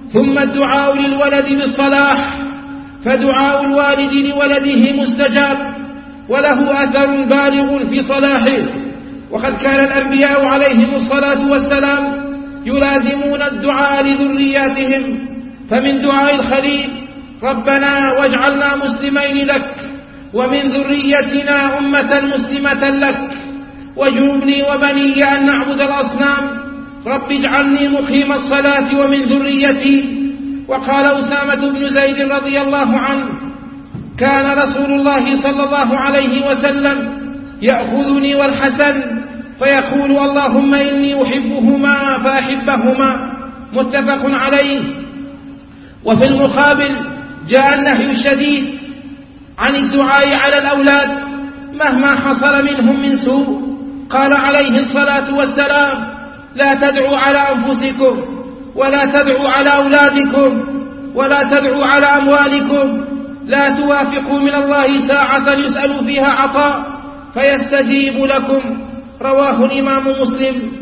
ثم الدعاء للولد بالصلاح، فدعاء الوالد لولده مستجاب وله أثر بالغ في صلاحه. وقد كان الأنبياء عليهم الصلاة والسلام يلازمون الدعاء لذرياتهم، فمن دعاء الخليل: ربنا واجعلنا مسلمين لك ومن ذريتنا أمة مسلمة لك واجنبني وبني أن نعبد الأصنام رب اجعلني مقيم الصلاة ومن ذريتي. وقال أسامة بن زيد رضي الله عنه: كان رسول الله صلى الله عليه وسلم يأخذني والحسن فيقول اللهم إني أحبهما فأحبهما، متفق عليه. وفي المقابل جاء النهي الشديد عن الدعاء على الأولاد مهما حصل منهم من سوء. قال عليه الصلاة والسلام: لا تدعوا على أنفسكم ولا تدعوا على أولادكم ولا تدعوا على أموالكم، لا توافقوا من الله ساعة يسأل فيها عطاء فيستجيب لكم. رواه الإمام مسلم.